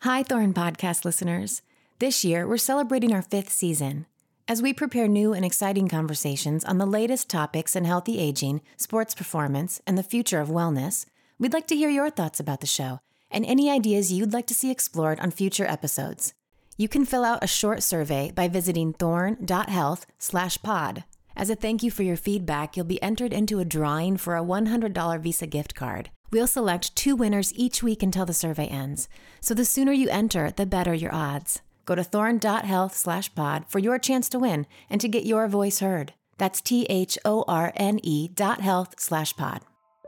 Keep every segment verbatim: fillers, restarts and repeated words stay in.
Hi, Thorn Podcast listeners. This year, we're celebrating our fifth season. As we prepare new and exciting conversations on the latest topics in healthy aging, sports performance, and the future of wellness, we'd like to hear your thoughts about the show and any ideas you'd like to see explored on future episodes. You can fill out a short survey by visiting thorn.health slash pod. As a thank you for your feedback, you'll be entered into a drawing for a one hundred dollars Visa gift card. We'll select two winners each week until the survey ends. So the sooner you enter, the better your odds. Go to thorn.health slash pod for your chance to win and to get your voice heard. That's T-H-O-R-N-E dot health slash pod.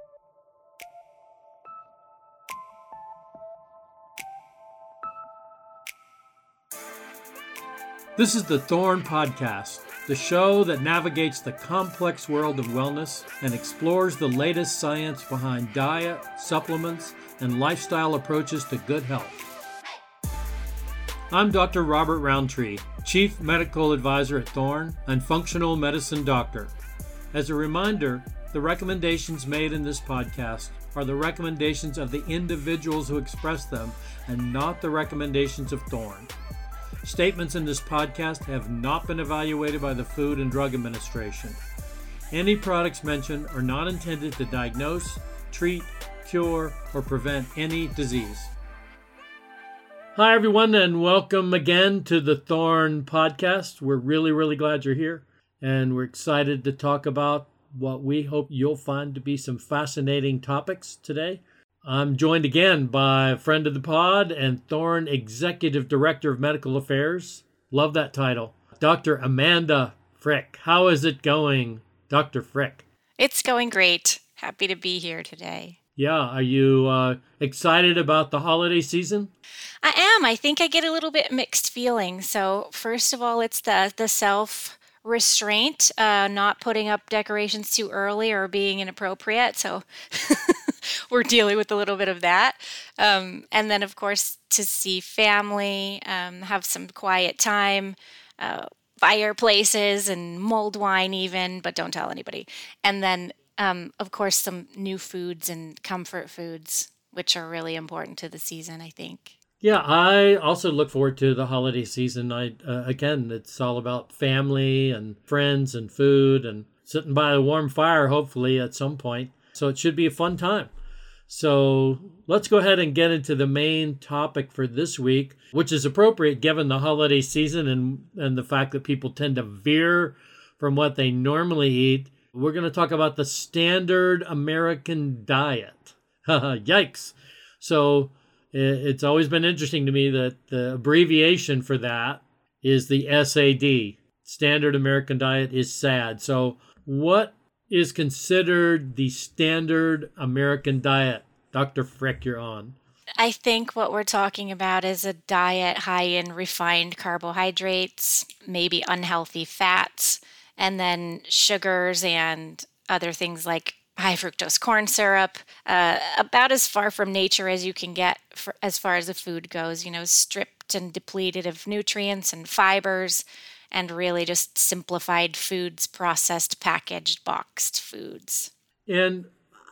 This is the Thorn Podcast, the show that navigates the complex world of wellness and explores the latest science behind diet, supplements, and lifestyle approaches to good health. I'm Doctor Robert Roundtree, Chief Medical Advisor at Thorn and Functional Medicine Doctor. As a reminder, the recommendations made in this podcast are the recommendations of the individuals who express them and not the recommendations of Thorn. Statements in this podcast have not been evaluated by the Food and Drug Administration. Any products mentioned are not intended to diagnose, treat, cure, or prevent any disease. Hi, everyone, and welcome again to the Thorn Podcast. We're really, really glad you're here, and we're excited to talk about what we hope you'll find to be some fascinating topics today. I'm joined again by a friend of the pod and Thorn Executive Director of Medical Affairs. Love that title. Doctor Amanda Frick. How is it going, Doctor Frick? It's going great. Happy to be here today. Yeah. Are you uh, excited about the holiday season? I am. I think I get a little bit mixed feelings. So first of all, it's the, the self restraint, uh, not putting up decorations too early or being inappropriate. So we're dealing with a little bit of that. Um, and then, of course, to see family, um, have some quiet time, uh, fireplaces and mulled wine even, but don't tell anybody. And then, um, of course, some new foods and comfort foods, which are really important to the season, I think. Yeah, I also look forward to the holiday season. I uh, again, it's all about family and friends and food and sitting by a warm fire, hopefully, at some point. So it should be a fun time. So let's go ahead and get into the main topic for this week, which is appropriate given the holiday season and, and the fact that people tend to veer from what they normally eat. We're going to talk about the standard American diet. Yikes. So it's always been interesting to me that the abbreviation for that is the S A D. Standard American Diet is S A D. So what is considered the standard American diet? Doctor Frick, you're on. I think what we're talking about is a diet high in refined carbohydrates, maybe unhealthy fats, and then sugars and other things like high fructose corn syrup, uh, about as far from nature as you can get for, as far as the food goes, you know, stripped and depleted of nutrients and fibers, and really just simplified foods, processed, packaged, boxed foods. And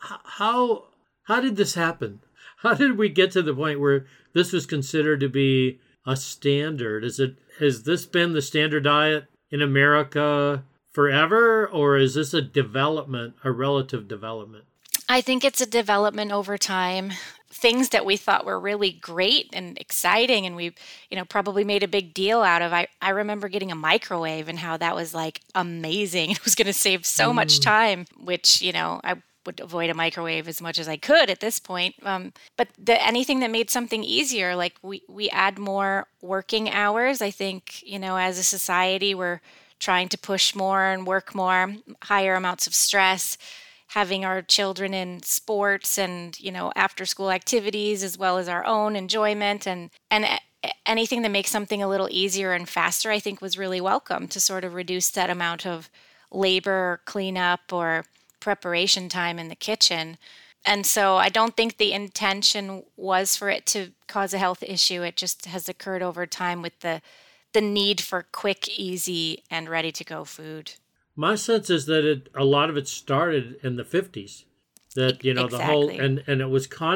how how did this happen? How did we get to the point where this was considered to be a standard? Is it has this been the standard diet in America forever, or is this a development, a relative development? I think it's a development over time. Things that we thought were really great and exciting and we, you know, probably made a big deal out of. I, I remember getting a microwave and how that was like amazing. It was going to save so mm. much time, which, you know, I would avoid a microwave as much as I could at this point. Um, but the, anything that made something easier, like we, we add more working hours. I think, you know, as a society, we're trying to push more and work more, higher amounts of stress, having our children in sports and, you know, after school activities, as well as our own enjoyment and, and anything that makes something a little easier and faster, I think was really welcome to sort of reduce that amount of labor or cleanup or preparation time in the kitchen. And so I don't think the intention was for it to cause a health issue. It just has occurred over time with the the need for quick, easy, and ready-to-go food. My sense is that it a lot of it started in the fifties. That, you know, exactly. the whole, and, and it was kind of,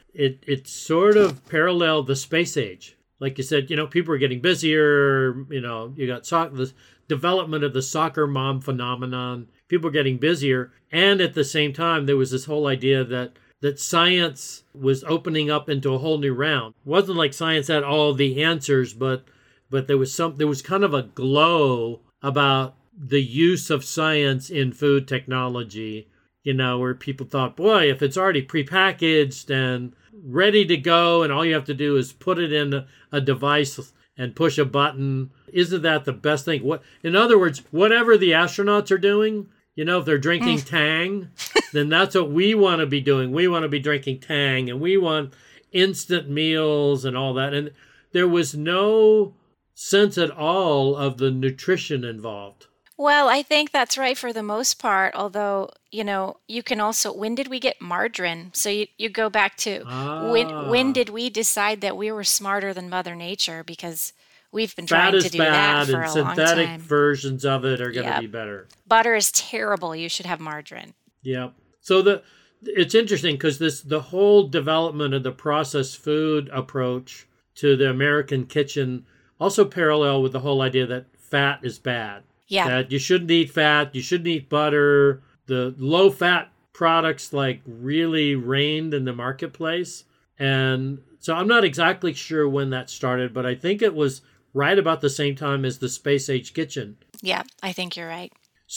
it it sort of paralleled the space age. Like you said, you know, people are getting busier. You know, you got so- the development of the soccer mom phenomenon. People are getting busier. And at the same time, there was this whole idea that that science was opening up into a whole new round. It wasn't like science had all the answers, but but there was some there was kind of a glow about the use of science in food technology, you know, where people thought, boy, if it's already prepackaged and ready to go and all you have to do is put it in a, a device and push a button, isn't that the best thing? What, in other words, whatever the astronauts are doing, you know, if they're drinking mm. Tang, then that's what we want to be doing. We want to be drinking Tang, and we want instant meals and all that. And there was no sense at all of the nutrition involved. Well, I think that's right for the most part, although, you know, you can also, when did we get margarine? So you, you go back to ah. when when did we decide that we were smarter than Mother Nature? Because we've been Fat trying to do that for a long time. And synthetic versions of it are going to yep. be better. Butter is terrible. You should have margarine. Yep. So the it's interesting because this the whole development of the processed food approach to the American kitchen also parallel with the whole idea that fat is bad. Yeah. That you shouldn't eat fat, you shouldn't eat butter. The low-fat products like really reigned in the marketplace. And so I'm not exactly sure when that started, but I think it was right about the same time as the space-age kitchen. Yeah, I think you're right.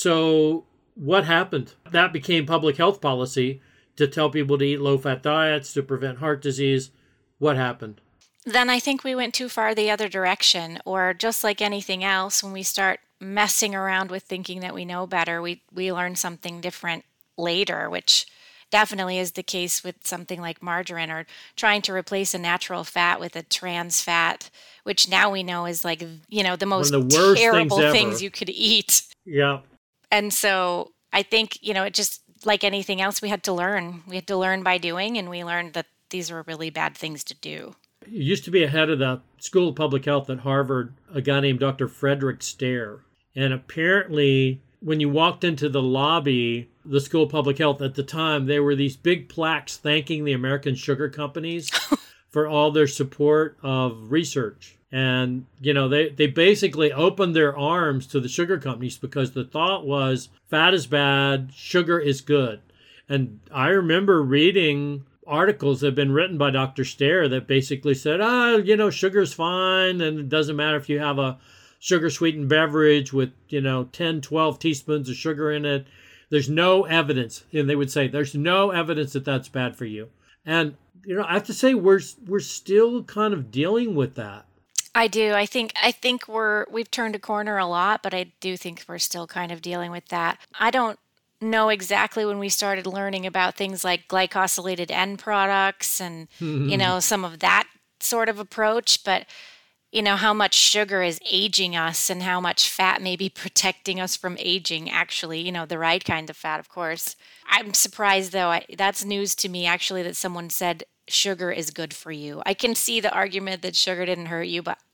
So what happened? That became public health policy to tell people to eat low-fat diets to prevent heart disease. What happened? Then I think we went too far the other direction, or just like anything else, when we start messing around with thinking that we know better, we, we learn something different later, which definitely is the case with something like margarine, or trying to replace a natural fat with a trans fat, which now we know is like, you know, the most the worst terrible things, things you could eat. Yeah. And so I think, you know, it just, like anything else, we had to learn. We had to learn by doing, and we learned that these were really bad things to do. He used to be a head of the School of Public Health at Harvard, a guy named Doctor Frederick Stare. And apparently, when you walked into the lobby, the School of Public Health at the time, there were these big plaques thanking the American sugar companies for all their support of research. And, you know, they, they basically opened their arms to the sugar companies because the thought was fat is bad, sugar is good. And I remember reading articles that have been written by Doctor Stare that basically said, ah, you know, sugar's fine, and it doesn't matter if you have a sugar-sweetened beverage with, you know, ten, twelve teaspoons of sugar in it. There's no evidence, and they would say, there's no evidence that that's bad for you. And, you know, I have to say, we're we're still kind of dealing with that. I do. I think I think we're we've turned a corner a lot, but I do think we're still kind of dealing with that. I don't know exactly when we started learning about things like glycosylated end products and, you know, some of that sort of approach, but, you know, how much sugar is aging us and how much fat may be protecting us from aging, actually, you know, the right kind of fat, of course. I'm surprised, though. I, that's news to me, actually, that someone said sugar is good for you. I can see the argument that sugar didn't hurt you, but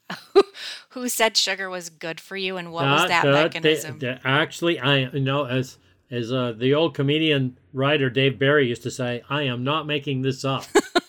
who said sugar was good for you, and what uh, was that uh, mechanism? They, they, actually, I you know, as as uh, the old comedian writer Dave Barry used to say, I am not making this up.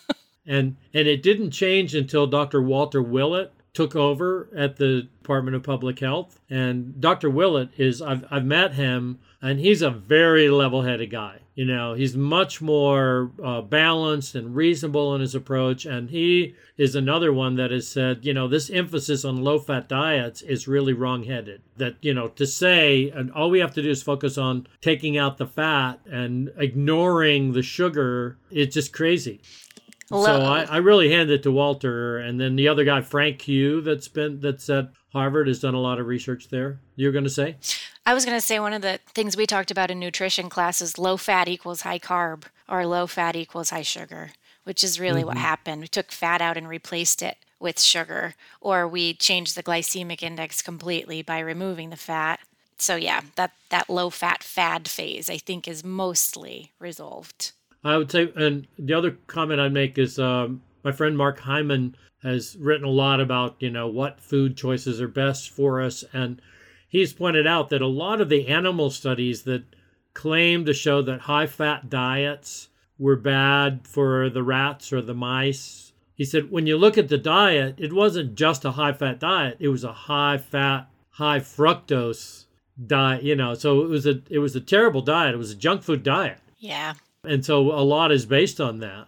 and and it didn't change until Doctor Walter Willett took over at the Department of Public Health. And Doctor Willett is, I've, I've met him, and he's a very level-headed guy. You know, he's much more uh, balanced and reasonable in his approach. And he is another one that has said, you know, this emphasis on low-fat diets is really wrong-headed. That, you know, to say, and all we have to do is focus on taking out the fat and ignoring the sugar, it's just crazy. So I, I really hand it to Walter, and then the other guy, Frank Hugh, that's been that's at Harvard, has done a lot of research there. You're going to say? I was going to say one of the things we talked about in nutrition class is low fat equals high carb, or low fat equals high sugar, which is really mm-hmm. what happened. We took fat out and replaced it with sugar, or we changed the glycemic index completely by removing the fat. So yeah, that that low fat fad phase, I think, is mostly resolved. I would say, and the other comment I'd make is um, my friend Mark Hyman has written a lot about, you know, what food choices are best for us. And he's pointed out that a lot of the animal studies that claim to show that high-fat diets were bad for the rats or the mice. He said, when you look at the diet, it wasn't just a high-fat diet. It was a high-fat, high-fructose diet, you know. So it was a it was a terrible diet. It was a junk food diet. Yeah. And so a lot is based on that.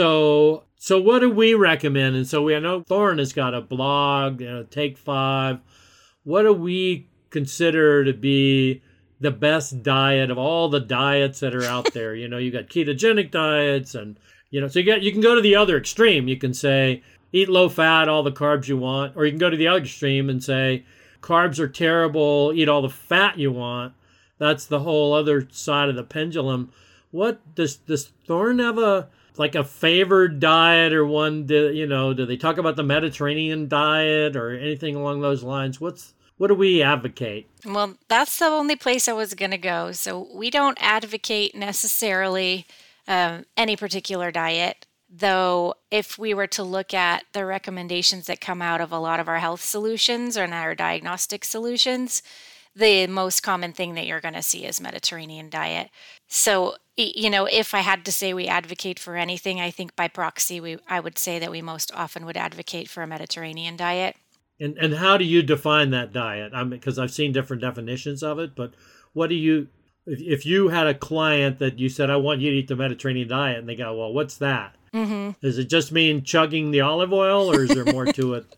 So so what do we recommend? And so we I know Thorne has got a blog, you know, Take Five. What do we consider to be the best diet of all the diets that are out there? You know, you got ketogenic diets and, you know, so you get you can go to the other extreme. You can say, eat low fat, all the carbs you want. Or you can go to the other extreme and say, carbs are terrible, eat all the fat you want. That's the whole other side of the pendulum. What does, does Thorne have a, like a favored diet or one, do, you know, do they talk about the Mediterranean diet or anything along those lines? What's, what do we advocate? Well, that's the only place I was going to go. So we don't advocate necessarily um, any particular diet, though if we were to look at the recommendations that come out of a lot of our health solutions and our diagnostic solutions, the most common thing that you're going to see is Mediterranean diet. So, you know, if I had to say we advocate for anything, I think by proxy, we I would say that we most often would advocate for a Mediterranean diet. And and how do you define that diet? I mean, because I've seen different definitions of it, but what do you, if, if you had a client that you said, I want you to eat the Mediterranean diet, and they go, well, what's that? Mm-hmm. Does it just mean chugging the olive oil, or is there more to it?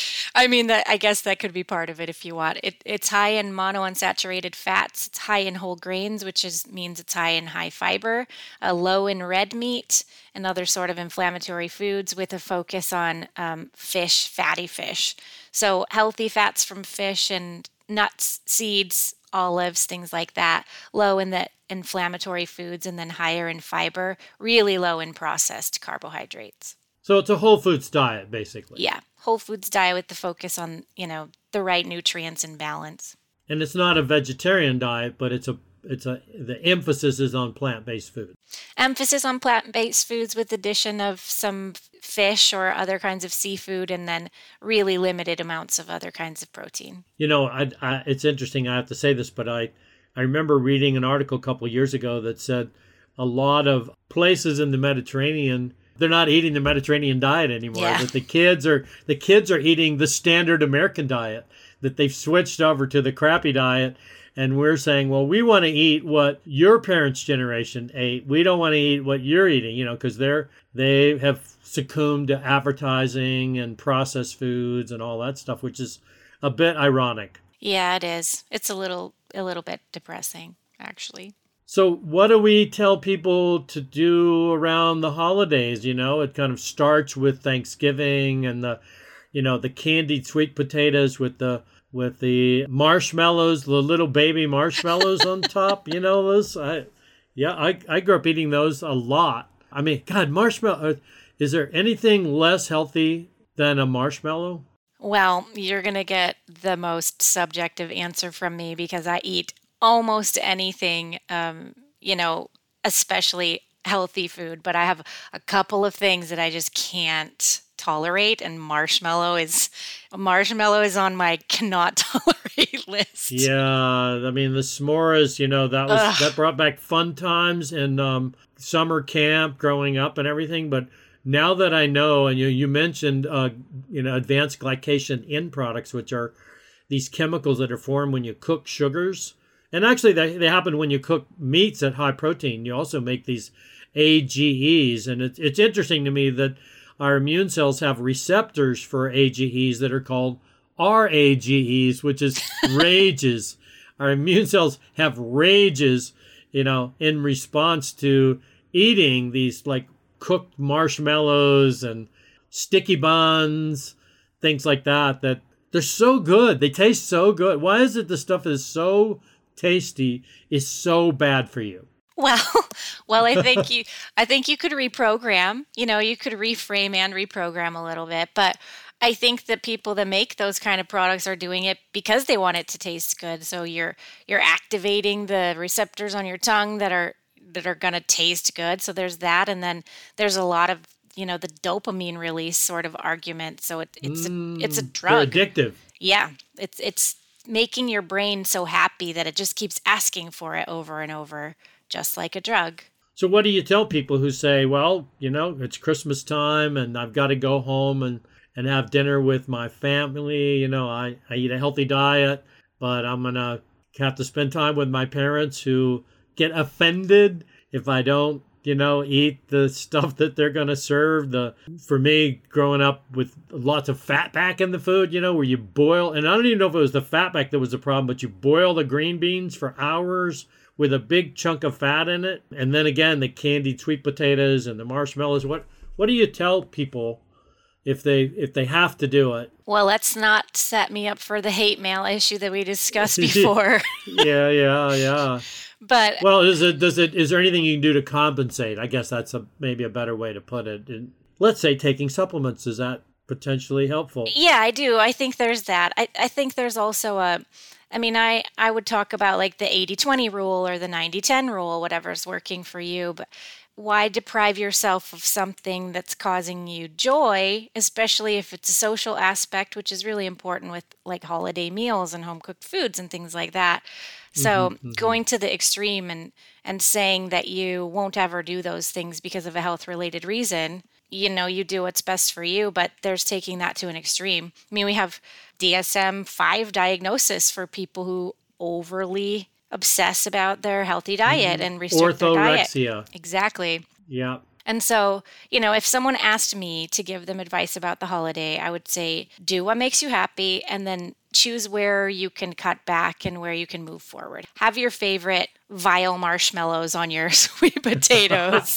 I mean, that I guess that could be part of it if you want. It, it's high in monounsaturated fats. It's high in whole grains, which is means it's high in high fiber, uh, low in red meat and other sort of inflammatory foods, with a focus on um, fish, fatty fish. So healthy fats from fish and nuts, seeds, olives, things like that. Low in the inflammatory foods, and then higher in fiber, really low in processed carbohydrates. So it's a whole foods diet, basically. Yeah, whole foods diet with the focus on, you know, the right nutrients and balance. And it's not a vegetarian diet, but it's a it's a the emphasis is on plant-based food. Emphasis on plant-based foods with addition of some fish or other kinds of seafood, and then really limited amounts of other kinds of protein. You know, I, I, it's interesting. I have to say this, but I I remember reading an article a couple of years ago that said a lot of places in the Mediterranean, they're not eating the Mediterranean diet anymore. Yeah. That the kids are the kids are eating the standard American diet. That they've switched over to the crappy diet, and we're saying, well, we want to eat what your parents' generation ate. We don't want to eat what you're eating, you know, because they're they have succumbed to advertising and processed foods and all that stuff, which is a bit ironic. Yeah, it is. It's a little a little bit depressing, actually. So what do we tell people to do around the holidays? You know, it kind of starts with Thanksgiving and the, you know, the candied sweet potatoes with the with the marshmallows, the little baby marshmallows on top. You know, those. I, yeah, I I grew up eating those a lot. I mean, God, marshmallow. Is there anything less healthy than a marshmallow? Well, you're going to get the most subjective answer from me because I eat almost anything, um, you know, especially healthy food. But I have a couple of things that I just can't tolerate, and marshmallow is marshmallow is on my cannot tolerate list. Yeah, I mean the s'mores, you know, that was Ugh. that brought back fun times in um, summer camp growing up and everything. But now that I know, and you you mentioned, uh, you know, advanced glycation end products, which are these chemicals that are formed when you cook sugars, and actually they they happen when you cook meats at high protein. You also make these A G Es, and it's it's interesting to me that our immune cells have receptors for A G Es that are called R A G Es, which is rages. Our immune cells have rages, you know, in response to eating these like cooked marshmallows and sticky buns, things like that, that they're so good. They taste so good. Why is it the stuff is so tasty is so bad for you? Well, well, I think you, I think you could reprogram, you know, you could reframe and reprogram a little bit, but I think that people that make those kind of products are doing it because they want it to taste good. So you're, you're activating the receptors on your tongue that are, that are going to taste good. So there's that. And then there's a lot of, you know, the dopamine release sort of argument. So it, it's, Mm, a, it's a drug. They're addictive. Yeah. It's, it's making your brain so happy that it just keeps asking for it over and over. Just like a drug. So what do you tell people who say, well, you know, it's Christmas time and I've got to go home and, and have dinner with my family. You know, I, I eat a healthy diet, but I'm going to have to spend time with my parents who get offended if I don't, you know, eat the stuff that they're going to serve. The For me, growing up with lots of fat back in the food, you know, where you boil, and I don't even know if it was the fat back that was the problem, but you boil the green beans for hours with a big chunk of fat in it. And then again, the candied sweet potatoes and the marshmallows. What what do you tell people if they if they have to do it? Well, let's not set me up for the hate mail issue that we discussed before. yeah, yeah, yeah. But well, is it does it is there anything you can do to compensate? I guess that's a maybe a better way to put it. And let's say taking supplements, is that potentially helpful? Yeah, I do. I think there's that. I, I think there's also a I mean, I, I would talk about like the eighty twenty rule or the ninety ten rule, whatever's working for you. But why deprive yourself of something that's causing you joy, especially if it's a social aspect, which is really important with like holiday meals and home cooked foods and things like that. So mm-hmm, going to the extreme and, and saying that you won't ever do those things because of a health related reason, you know, you do what's best for you, but there's taking that to an extreme. I mean, we have D S M five diagnosis for people who overly obsess about their healthy diet mm-hmm. and restrict their diet. Orthorexia. Exactly. Yeah. And so, you know, if someone asked me to give them advice about the holiday, I would say, do what makes you happy and then choose where you can cut back and where you can move forward. Have your favorite vile marshmallows on your sweet potatoes,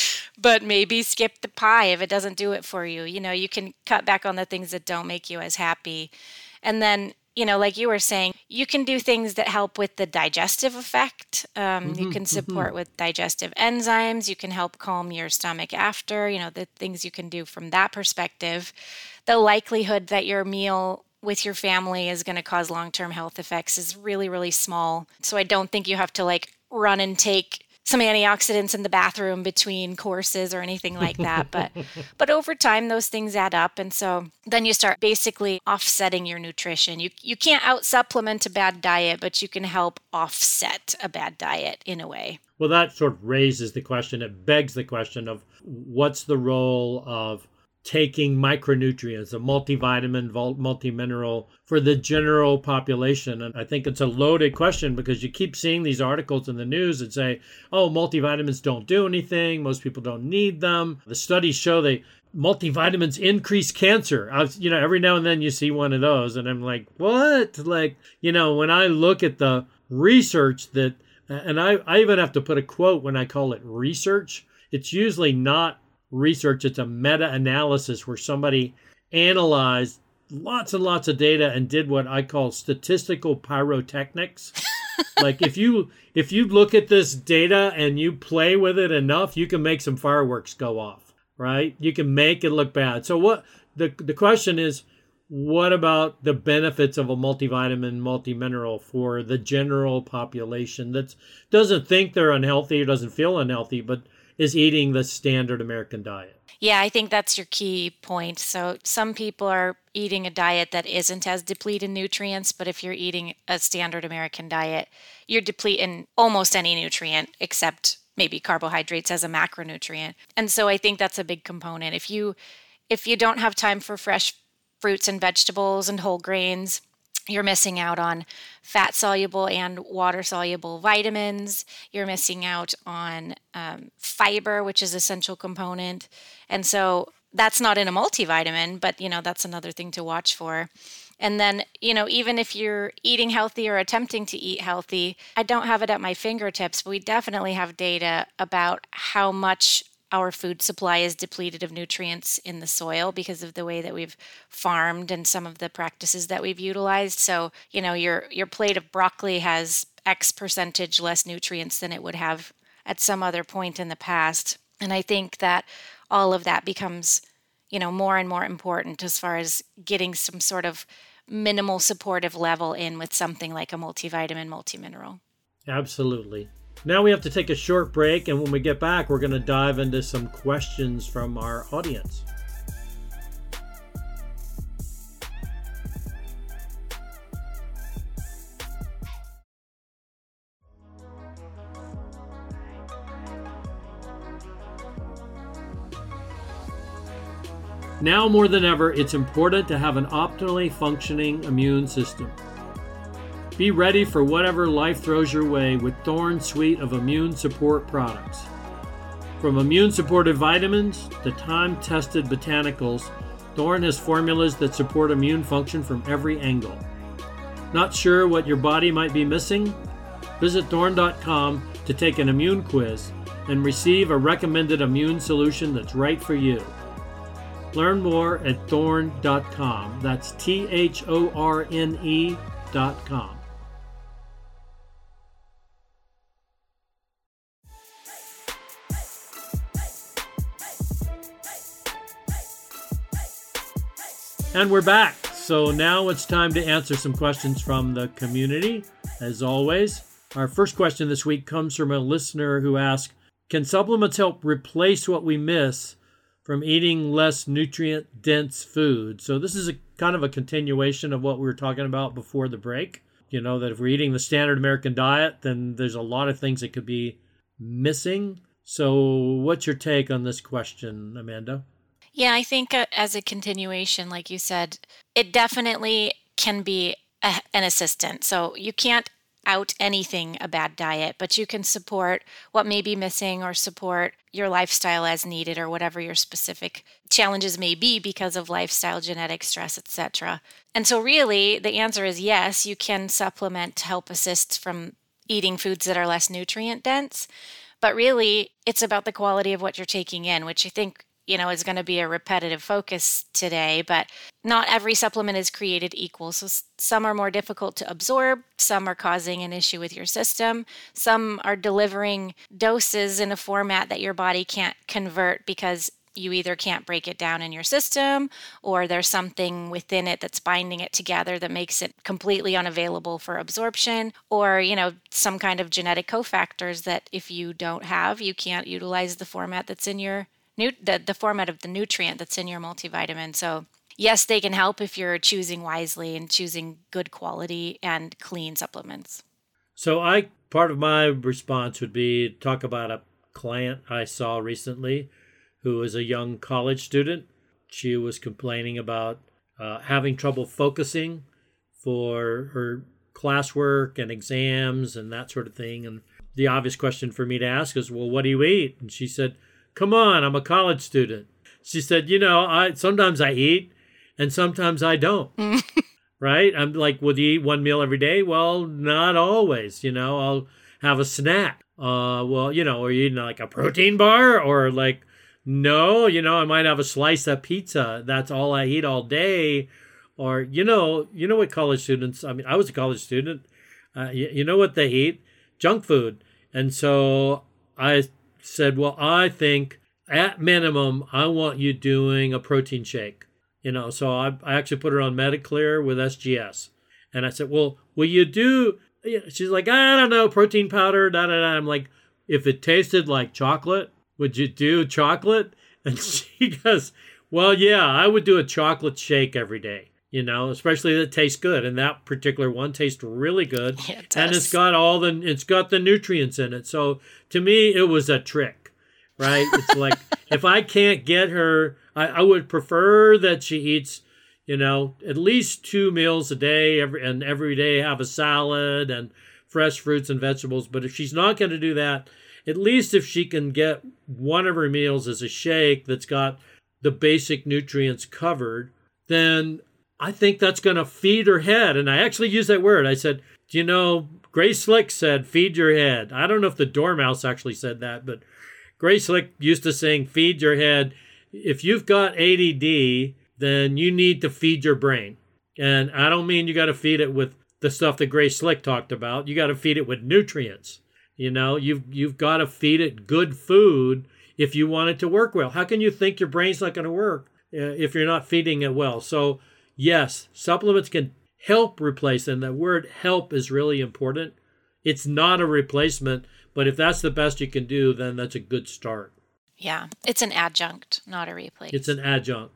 but maybe skip the pie if it doesn't do it for you. You know, you can cut back on the things that don't make you as happy. And then, you know, like you were saying, you can do things that help with the digestive effect. Um, mm-hmm, you can support mm-hmm. with digestive enzymes. You can help calm your stomach after, you know, the things you can do from that perspective. The likelihood that your meal with your family is going to cause long-term health effects is really, really small. So I don't think you have to like run and take some antioxidants in the bathroom between courses or anything like that. But but over time, those things add up. And so then you start basically offsetting your nutrition. You you can't out-supplement a bad diet, but you can help offset a bad diet in a way. Well, that sort of raises the question. It begs the question of what's the role of taking micronutrients, a multivitamin, multimineral for the general population. And I think it's a loaded question because you keep seeing these articles in the news that say, oh, multivitamins don't do anything. Most people don't need them. The studies show they multivitamins increase cancer. I was, you know, every now and then you see one of those and I'm like, what? Like, you know, when I look at the research that, and I, I even have to put a quote when I call it research, it's usually not research, it's a meta-analysis where somebody analyzed lots and lots of data and did what I call statistical pyrotechnics. Like if you if you look at this data and you play with it enough, you can make some fireworks go off, right? You can make it look bad. So what the the question is, what about the benefits of a multivitamin, multimineral for the general population that doesn't think they're unhealthy or doesn't feel unhealthy, but is eating the standard American diet? Yeah, I think that's your key point. So some people are eating a diet that isn't as depleted in nutrients, but if you're eating a standard American diet, you're depleting almost any nutrient except maybe carbohydrates as a macronutrient. And so I think that's a big component. If you if you don't have time for fresh fruits and vegetables and whole grains, you're missing out on fat-soluble and water-soluble vitamins. You're missing out on um, fiber, which is an essential component. And so that's not in a multivitamin, but, you know, that's another thing to watch for. And then, you know, even if you're eating healthy or attempting to eat healthy, I don't have it at my fingertips, but we definitely have data about how much our food supply is depleted of nutrients in the soil because of the way that we've farmed and some of the practices that we've utilized. So, you know, your your plate of broccoli has X percentage less nutrients than it would have at some other point in the past. And I think that all of that becomes, you know, more and more important as far as getting some sort of minimal supportive level in with something like a multivitamin, multimineral. Absolutely. Now we have to take a short break, and when we get back, we're going to dive into some questions from our audience. Now more than ever, it's important to have an optimally functioning immune system. Be ready for whatever life throws your way with Thorne's suite of immune support products. From immune supportive vitamins to time-tested botanicals, Thorne has formulas that support immune function from every angle. Not sure what your body might be missing? Visit thorne dot com to take an immune quiz and receive a recommended immune solution that's right for you. Learn more at thorne dot com. That's T H O R N E dot com. And we're back. So now it's time to answer some questions from the community. As always, our first question this week comes from a listener who asks, can supplements help replace what we miss from eating less nutrient-dense food? So this is a kind of a continuation of what we were talking about before the break. You know, that if we're eating the standard American diet, then there's a lot of things that could be missing. So what's your take on this question, Amanda? Yeah, I think uh, as a continuation, like you said, it definitely can be a, an assistant. So you can't out anything a bad diet, but you can support what may be missing or support your lifestyle as needed or whatever your specific challenges may be because of lifestyle, genetic stress, et cetera. And so really the answer is yes, you can supplement to help assist from eating foods that are less nutrient dense, but really it's about the quality of what you're taking in, which I think you know, is going to be a repetitive focus today, but not every supplement is created equal. So some are more difficult to absorb, some are causing an issue with your system, some are delivering doses in a format that your body can't convert because you either can't break it down in your system or there's something within it that's binding it together that makes it completely unavailable for absorption, or, you know, some kind of genetic cofactors that if you don't have, you can't utilize the format that's in your The, the format of the nutrient that's in your multivitamin. So yes, they can help if you're choosing wisely and choosing good quality and clean supplements. So I part of my response would be talk about a client I saw recently who was a young college student. She was complaining about uh, having trouble focusing for her classwork and exams and that sort of thing. And the obvious question for me to ask is, well, what do you eat? And she said, come on, I'm a college student. She said, you know, I sometimes I eat and sometimes I don't. Right? I'm like, would you eat one meal every day? Well, not always. You know, I'll have a snack. Uh, well, you know, are you eating like a protein bar or like, no, you know, I might have a slice of pizza. That's all I eat all day. Or, you know, you know what college students, I mean, I was a college student. Uh, you, you know what they eat? Junk food. And so I said, well, I think at minimum, I want you doing a protein shake. You know, so I, I actually put her on Mediclear with S G S. And I said, well, will you do, she's like, I don't know, protein powder, da, da, da. I'm like, if it tasted like chocolate, would you do chocolate? And she goes, well, yeah, I would do a chocolate shake every day, you know, especially that tastes good. And that particular one tastes really good. Yeah, it and it's got all the, it's got the nutrients in it. So to me, it was a trick, right? It's like, if I can't get her, I, I would prefer that she eats, you know, at least two meals a day every, and every day have a salad and fresh fruits and vegetables. But if she's not going to do that, at least if she can get one of her meals as a shake that's got the basic nutrients covered, then I think that's going to feed her head. And I actually used that word. I said, do you know, Grace Slick said, feed your head. I don't know if the Dormouse actually said that, but Grace Slick used to sing, feed your head. If you've got A D D, then you need to feed your brain. And I don't mean you got to feed it with the stuff that Grace Slick talked about. You got to feed it with nutrients. You know, you've, you've got to feed it good food if you want it to work well. How can you think your brain's not going to work uh, if you're not feeding it well? So yes, supplements can help replace, and the word help is really important. It's not a replacement, but if that's the best you can do, then that's a good start. Yeah, it's an adjunct, not a replace. It's an adjunct.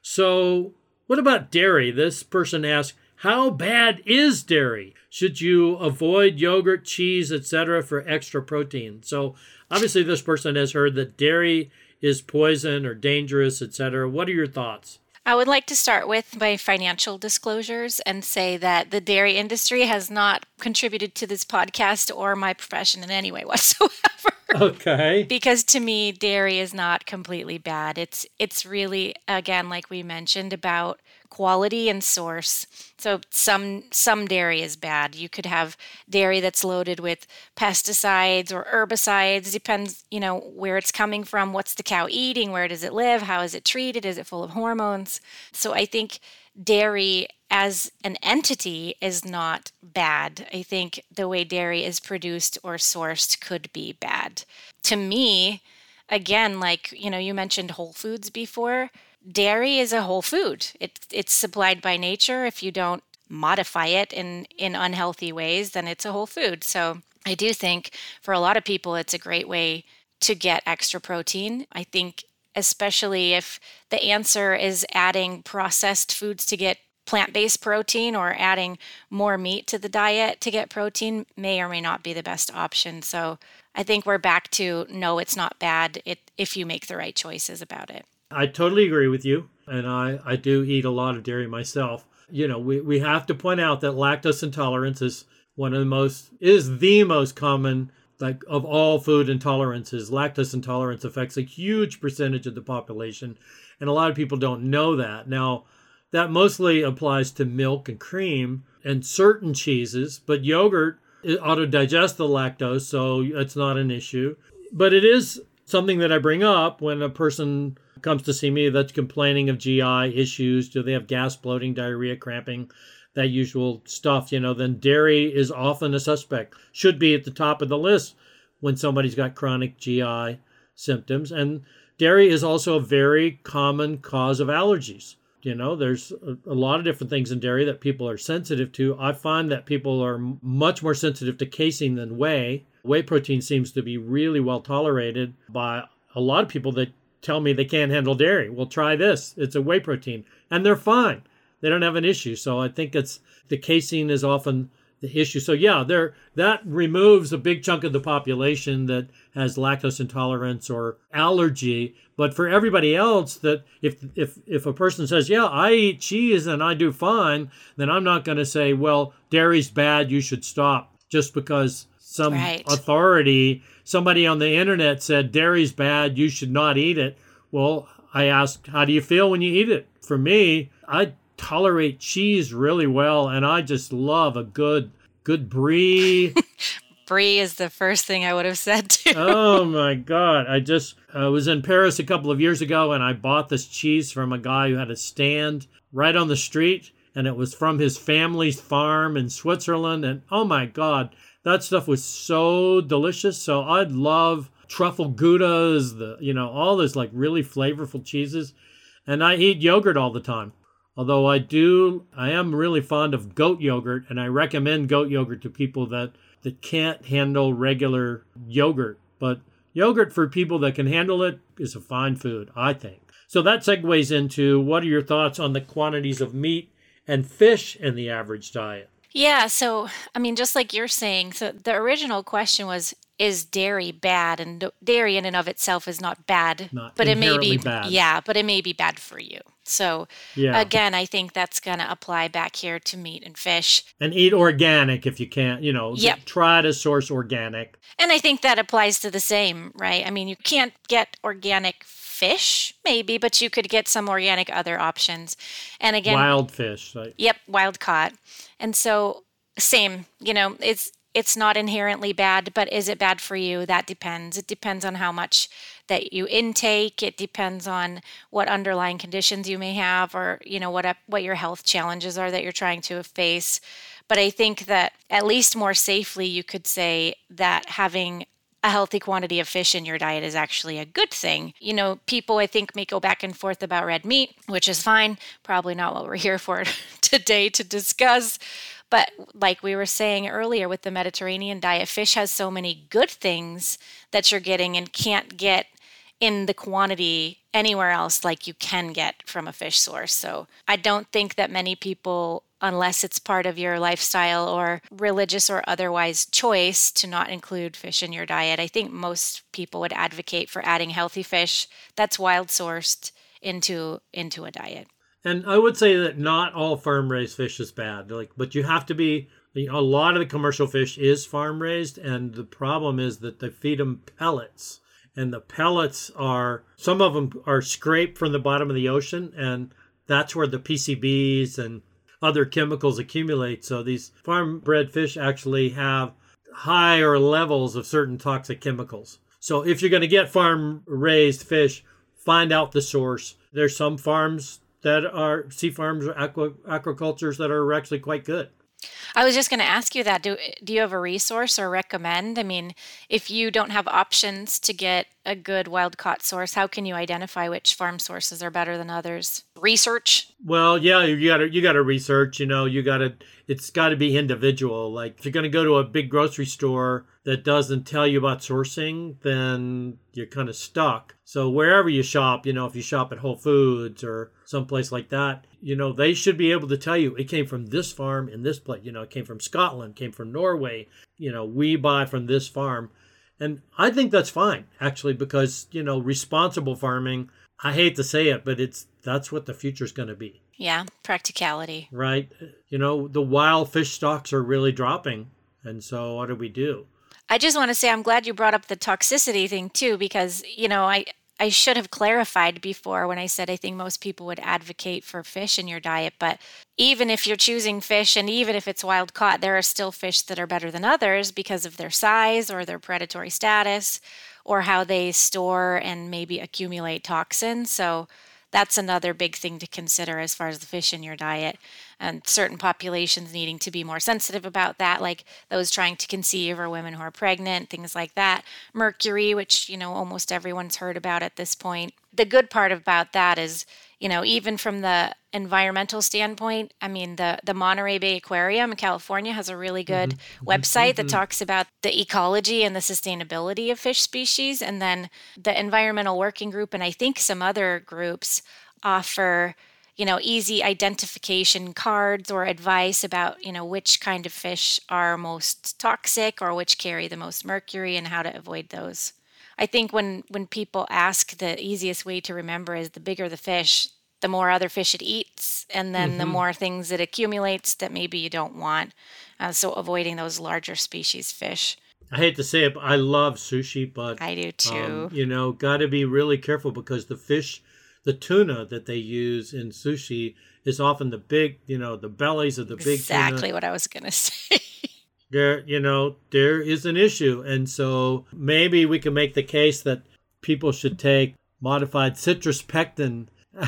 So what about dairy? This person asks, how bad is dairy? Should you avoid yogurt, cheese, et cetera for extra protein? So obviously this person has heard that dairy is poison or dangerous, et cetera. What are your thoughts? I would like to start with my financial disclosures and say that the dairy industry has not contributed to this podcast or my profession in any way whatsoever. Okay. Because to me, dairy is not completely bad. It's it's really, again, like we mentioned, about quality and source. So some some dairy is bad. You could have dairy that's loaded with pesticides or herbicides. Depends, you know, where it's coming from. What's the cow eating? Where does it live? How is it treated? Is it full of hormones? So I think dairy as an entity is not bad. I think the way dairy is produced or sourced could be bad. To me, again, like, you know, you mentioned whole foods before. Dairy is a whole food. It, it's supplied by nature. If you don't modify it in, in unhealthy ways, then it's a whole food. So I do think for a lot of people, it's a great way to get extra protein. I think especially if the answer is adding processed foods to get plant-based protein or adding more meat to the diet to get protein may or may not be the best option. So I think we're back to no, it's not bad it, if you make the right choices about it. I totally agree with you. And I, I do eat a lot of dairy myself. You know, we, we have to point out that lactose intolerance is one of the most, is the most common, like, of all food intolerances. Lactose intolerance affects a huge percentage of the population. And a lot of people don't know that. Now, that mostly applies to milk and cream and certain cheeses, but yogurt auto-digests the lactose, so it's not an issue. But it is something that I bring up when a person comes to see me that's complaining of G I issues. Do they have gas, bloating, diarrhea, cramping, that usual stuff? You know, then dairy is often a suspect. Should be at the top of the list when somebody's got chronic G I symptoms. And dairy is also a very common cause of allergies. You know, there's a, a lot of different things in dairy that people are sensitive to. I find that people are m- much more sensitive to casein than whey. Whey protein seems to be really well tolerated by a lot of people that tell me they can't handle dairy. Well, try this. It's a whey protein. And they're fine. They don't have an issue. So I think it's the casein is often the issue. So yeah, there that removes a big chunk of the population that has lactose intolerance or allergy. But for everybody else, that if if if a person says, yeah, I eat cheese and I do fine, then I'm not going to say, well, dairy's bad, you should stop, just because some Right. authority, somebody on the internet said dairy's bad, you should not eat it. Well, I asked, how do you feel when you eat it? For me, I tolerate cheese really well, and I just love a good good brie. Brie is the first thing I would have said too. Oh my God. I just I was in Paris a couple of years ago, and I bought this cheese from a guy who had a stand right on the street, and it was from his family's farm in Switzerland. And oh my God, that stuff was so delicious. So I'd love truffle goudas, the you know, all this like really flavorful cheeses. And I eat yogurt all the time. Although I do, I am really fond of goat yogurt, and I recommend goat yogurt to people that, that can't handle regular yogurt. But yogurt for people that can handle it is a fine food, I think. So that segues into, what are your thoughts on the quantities of meat and fish in the average diet? Yeah, so I mean, just like you're saying, so the original question was, is dairy bad? And d- dairy in and of itself is not bad, Not but it may be inherently bad. yeah, but it may be bad for you. So Yeah. again, I think that's going to apply back here to meat and fish. And eat organic if you can, you know, Yep. try to source organic. And I think that applies to the same, right? I mean, you can't get organic fish, maybe, but you could get some organic other options. And again, Wild fish. Like, yep, wild caught. And so same, you know, it's it's not inherently bad, but is it bad for you? That depends. It depends on how much that you intake. It depends on what underlying conditions you may have, or, you know, what up- what your health challenges are that you're trying to face. But I think that at least more safely, you could say that having a healthy quantity of fish in your diet is actually a good thing. You know, people I think may go back and forth about red meat, which is fine. Probably not what we're here for today to discuss. But like we were saying earlier with the Mediterranean diet, fish has so many good things that you're getting and can't get in the quantity anywhere else like you can get from a fish source. So I don't think that many people unless it's part of your lifestyle or religious or otherwise choice to not include fish in your diet. I think most people would advocate for adding healthy fish that's wild sourced into into a diet. And I would say that not all farm-raised fish is bad. Like, but you have to be, a lot of the commercial fish is farm-raised, and the problem is that they feed them pellets. And the pellets are, some of them are scraped from the bottom of the ocean, and that's where the P C Bs and other chemicals accumulate. So these farm-bred fish actually have higher levels of certain toxic chemicals. So if you're going to get farm-raised fish, find out the source. There's some farms that are sea farms or aqua, aquacultures that are actually quite good. I was just going to ask you that. Do, do you have a resource or recommend? I mean, if you don't have options to get a good wild-caught source, how can you identify which farm sources are better than others? Research? Well, yeah, you got to you got to research. You know, you got to. It's got to be individual. Like if you're going to go to a big grocery store that doesn't tell you about sourcing, then you're kind of stuck. So wherever you shop, you know, if you shop at Whole Foods or someplace like that, you know, they should be able to tell you it came from this farm in this place. You know, it came from Scotland, came from Norway. You know, we buy from this farm. And I think that's fine, actually, because, you know, responsible farming, I hate to say it, but it's that's what the future's going to be. Yeah, practicality. Right. You know, the wild fish stocks are really dropping. And so what do we do? I just want to say I'm glad you brought up the toxicity thing, too, because, you know, I, I should have clarified before when I said I think most people would advocate for fish in your diet. But even if you're choosing fish and even if it's wild caught, there are still fish that are better than others because of their size or their predatory status or how they store and maybe accumulate toxins. So that's another big thing to consider as far as the fish in your diet, and certain populations needing to be more sensitive about that, like those trying to conceive or women who are pregnant, things like that. Mercury, which, you know, almost everyone's heard about at this point. The good part about that is, you know, even from the environmental standpoint, I mean, the, the Monterey Bay Aquarium in California has a really good mm-hmm. website mm-hmm. that talks about the ecology and the sustainability of fish species. And then the Environmental Working Group, and I think some other groups, offer, you know, easy identification cards or advice about, you know, which kind of fish are most toxic or which carry the most mercury and how to avoid those. I think when, when people ask, the easiest way to remember is the bigger the fish, the more other fish it eats, and then mm-hmm. the more things it accumulates that maybe you don't want. Uh, so avoiding those larger species fish. I hate to say it, but I love sushi, but I do too. Um, you know, got to be really careful because the fish, the tuna that they use in sushi is often the big, you know, the bellies of the big exactly tuna. Exactly what I was going to say. There, you know, there is an issue. And so maybe we can make the case that people should take modified citrus pectin.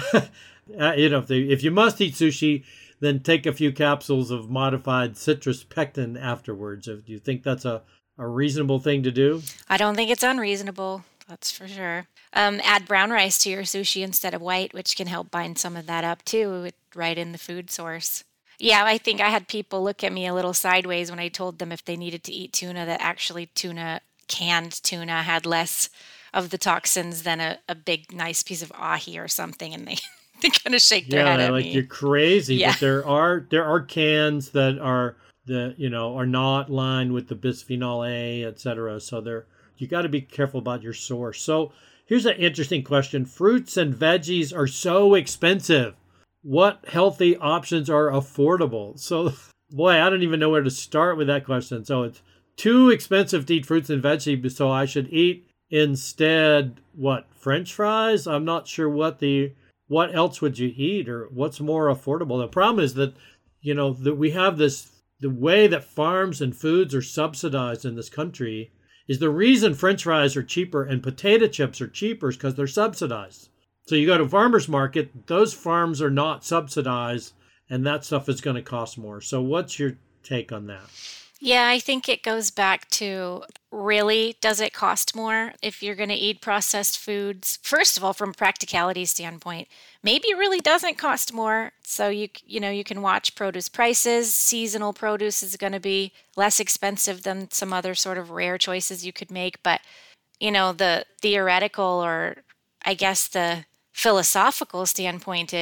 you know, if, they, if you must eat sushi, then take a few capsules of modified citrus pectin afterwards. Do you think that's a, a reasonable thing to do? I don't think it's unreasonable. That's for sure. Um, add brown rice to your sushi instead of white, which can help bind some of that up too, right in the food source. Yeah, I think I had people look at me a little sideways when I told them if they needed to eat tuna, that actually tuna, canned tuna, had less of the toxins than a, a big, nice piece of ahi or something, and they, they kind of shake their yeah, head at like me. You're crazy, yeah. But there are there are cans that are the you know are not lined with the bisphenol A, et cetera. So they're you got to be careful about your source. So here's an interesting question: fruits and veggies are so expensive. What healthy options are affordable? So, boy, I don't even know where to start with that question. So it's too expensive to eat fruits and veggies, so I should eat instead, what, French fries? I'm not sure what the, what else would you eat or what's more affordable. The problem is that, you know, that we have this, the way that farms and foods are subsidized in this country is the reason French fries are cheaper and potato chips are cheaper is because they're subsidized. So you go to a farmer's market, those farms are not subsidized, and that stuff is going to cost more. So what's your take on that? Yeah, I think it goes back to, really, does it cost more if you're going to eat processed foods? First of all, from a practicality standpoint, maybe it really doesn't cost more. So you you know you can watch produce prices. Seasonal produce is going to be less expensive than some other sort of rare choices you could make. But you know the theoretical, or I guess the philosophical standpoint is,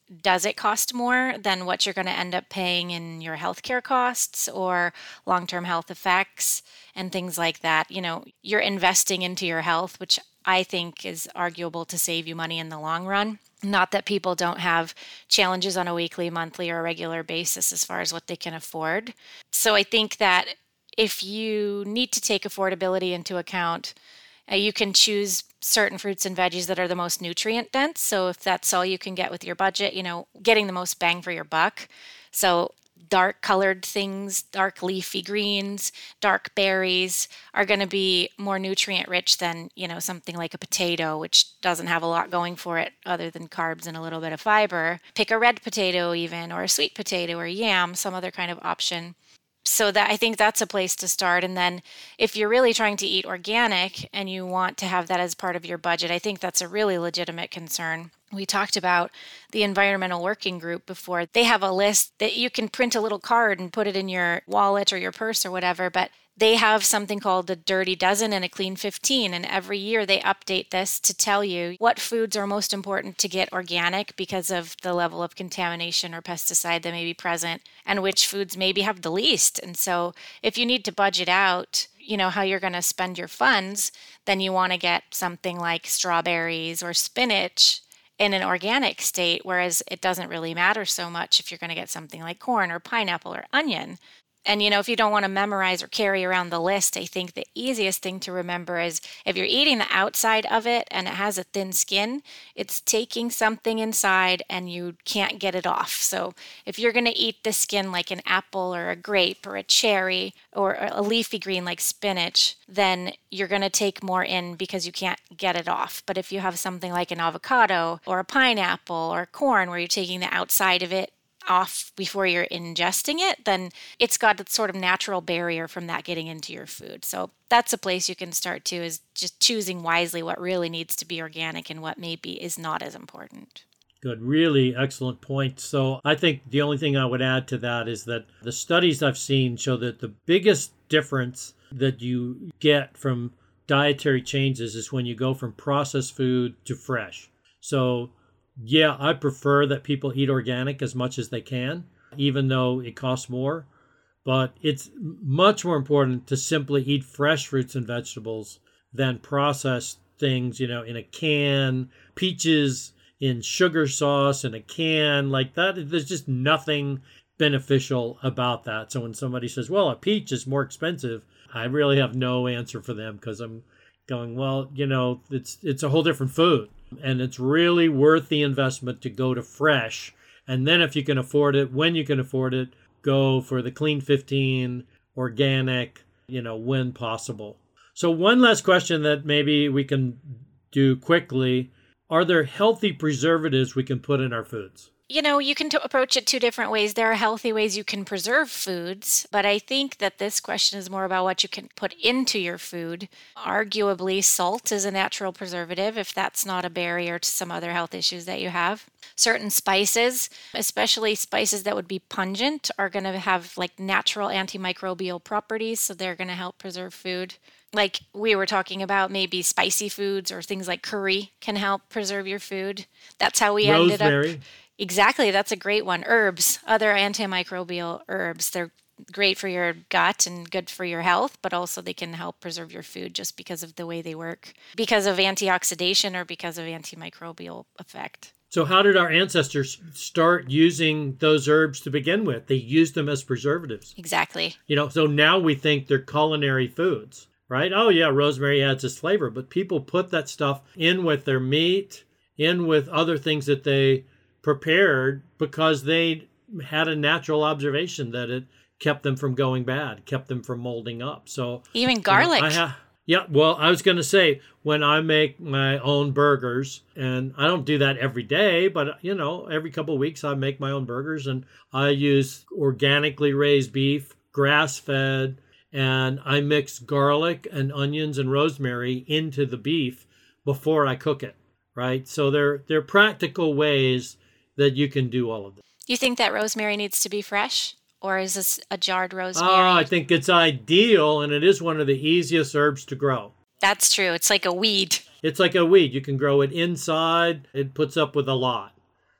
does it cost more than what you're going to end up paying in your healthcare costs or long-term health effects and things like that? You know, you're investing into your health, which I think is arguable to save you money in the long run. Not that people don't have challenges on a weekly, monthly, or regular basis as far as what they can afford. So I think that if you need to take affordability into account, uh, you can choose certain fruits and veggies that are the most nutrient dense. So if that's all you can get with your budget, you know, getting the most bang for your buck. So dark colored things, dark leafy greens, dark berries are going to be more nutrient rich than, you know, something like a potato, which doesn't have a lot going for it other than carbs and a little bit of fiber. Pick a red potato even, or a sweet potato or yam, some other kind of option. So that I think that's a place to start. And then if you're really trying to eat organic and you want to have that as part of your budget, I think that's a really legitimate concern. We talked about the Environmental Working Group before. They have a list that you can print a little card and put it in your wallet or your purse or whatever, but they have something called the Dirty Dozen and a Clean fifteen, and every year they update this to tell you what foods are most important to get organic because of the level of contamination or pesticide that may be present, and which foods maybe have the least. And so if you need to budget out, you know, how you're going to spend your funds, then you want to get something like strawberries or spinach in an organic state, whereas it doesn't really matter so much if you're going to get something like corn or pineapple or onion. And, you know, if you don't want to memorize or carry around the list, I think the easiest thing to remember is if you're eating the outside of it and it has a thin skin, it's taking something inside and you can't get it off. So if you're going to eat the skin like an apple or a grape or a cherry or a leafy green like spinach, then you're going to take more in because you can't get it off. But if you have something like an avocado or a pineapple or corn where you're taking the outside of it off before you're ingesting it, then it's got a sort of natural barrier from that getting into your food. So that's a place you can start to, is just choosing wisely what really needs to be organic and what maybe is not as important. Good. Really excellent point. So I think the only thing I would add to that is that the studies I've seen show that the biggest difference that you get from dietary changes is when you go from processed food to fresh. So yeah, I prefer that people eat organic as much as they can, even though it costs more. But it's much more important to simply eat fresh fruits and vegetables than processed things, you know, in a can, peaches in sugar sauce in a can, like that. There's just nothing beneficial about that. So when somebody says, well, a peach is more expensive, I really have no answer for them, because I'm going, well, you know, it's it's a whole different food. And it's really worth the investment to go to fresh. And then if you can afford it, when you can afford it, go for the Clean fifteen, organic, you know, when possible. So one last question that maybe we can do quickly. Are there healthy preservatives we can put in our foods? You know, you can t- approach it two different ways. There are healthy ways you can preserve foods, but I think that this question is more about what you can put into your food. Arguably, salt is a natural preservative if that's not a barrier to some other health issues that you have. Certain spices, especially spices that would be pungent, are going to have like natural antimicrobial properties, so they're going to help preserve food. Like we were talking about, maybe spicy foods or things like curry can help preserve your food. That's how we ended up. Rosemary. Exactly. That's a great one. Herbs, other antimicrobial herbs. They're great for your gut and good for your health, but also they can help preserve your food just because of the way they work, because of antioxidation or because of antimicrobial effect. So how did our ancestors start using those herbs to begin with? They used them as preservatives. Exactly. You know, so now we think they're culinary foods, right? Oh yeah, rosemary adds its flavor, but people put that stuff in with their meat, in with other things that they prepared because they had a natural observation that it kept them from going bad, kept them from molding up. So even garlic. You know, I ha- yeah, well, I was going to say, when I make my own burgers, and I don't do that every day, but you know, every couple of weeks I make my own burgers, and I use organically raised beef, grass-fed, and I mix garlic and onions and rosemary into the beef before I cook it, right? So they're they're practical ways that you can do all of this. You think that rosemary needs to be fresh, or is this a jarred rosemary? Oh, I think it's ideal, and it is one of the easiest herbs to grow. That's true. It's like a weed. It's like a weed. You can grow it inside. It puts up with a lot.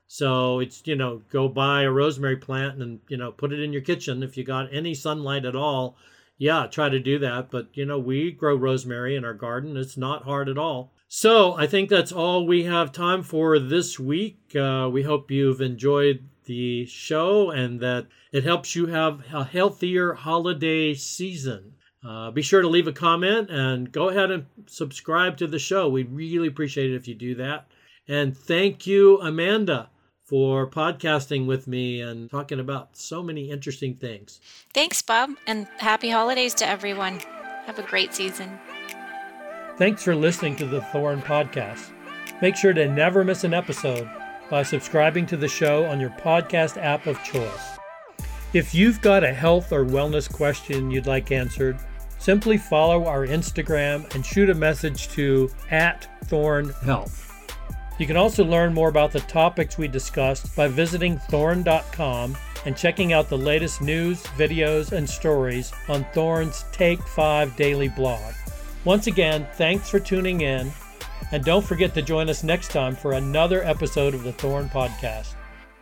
So it's, you know, go buy a rosemary plant and, you know, put it in your kitchen. If you got any sunlight at all, yeah, try to do that. But, you know, we grow rosemary in our garden. It's not hard at all. So I think that's all we have time for this week. Uh, we hope you've enjoyed the show and that it helps you have a healthier holiday season. Uh, be sure to leave a comment and go ahead and subscribe to the show. We'd really appreciate it if you do that. And thank you, Amanda, for podcasting with me and talking about so many interesting things. Thanks, Bob, and happy holidays to everyone. Have a great season. Thanks for listening to the Thorn Podcast. Make sure to never miss an episode by subscribing to the show on your podcast app of choice. If you've got a health or wellness question you'd like answered, simply follow our Instagram and shoot a message to at Thorn Health. You can also learn more about the topics we discussed by visiting thorn dot com and checking out the latest news, videos, and stories on Thorn's Take five daily blog. Once again, thanks for tuning in, and don't forget to join us next time for another episode of the Thorn Podcast.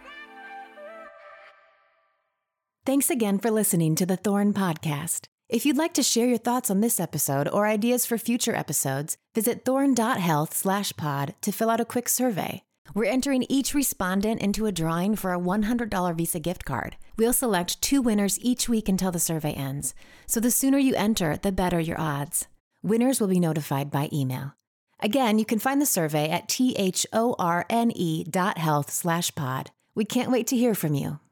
Thanks again for listening to the Thorn Podcast. If you'd like to share your thoughts on this episode or ideas for future episodes, visit thorn dot health slash pod to fill out a quick survey. We're entering each respondent into a drawing for a one hundred dollars Visa gift card. We'll select two winners each week until the survey ends. So the sooner you enter, the better your odds. Winners will be notified by email. Again, you can find the survey at thorne dot health slash pod. We can't wait to hear from you.